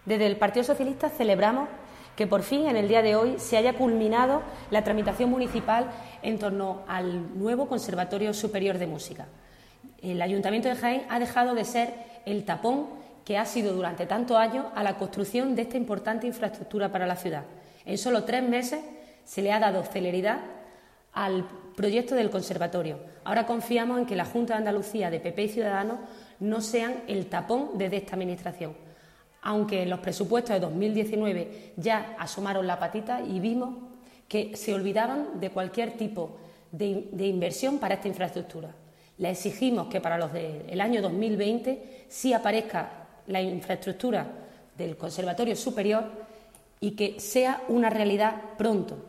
Desde el Partido Socialista celebramos que por fin en el día de hoy se haya culminado la tramitación municipal en torno al nuevo Conservatorio Superior de Música. El Ayuntamiento de Jaén ha dejado de ser el tapón que ha sido durante tantos años a la construcción de esta importante infraestructura para la ciudad. En solo 3 meses se le ha dado celeridad al proyecto del conservatorio. Ahora confiamos en que la Junta de Andalucía de PP y Ciudadanos no sean el tapón desde esta Administración, aunque en los presupuestos de 2019 ya asomaron la patita y vimos que se olvidaban de cualquier tipo de inversión para esta infraestructura. Le exigimos que para los del año 2020 sí aparezca la infraestructura del Conservatorio Superior y que sea una realidad pronto.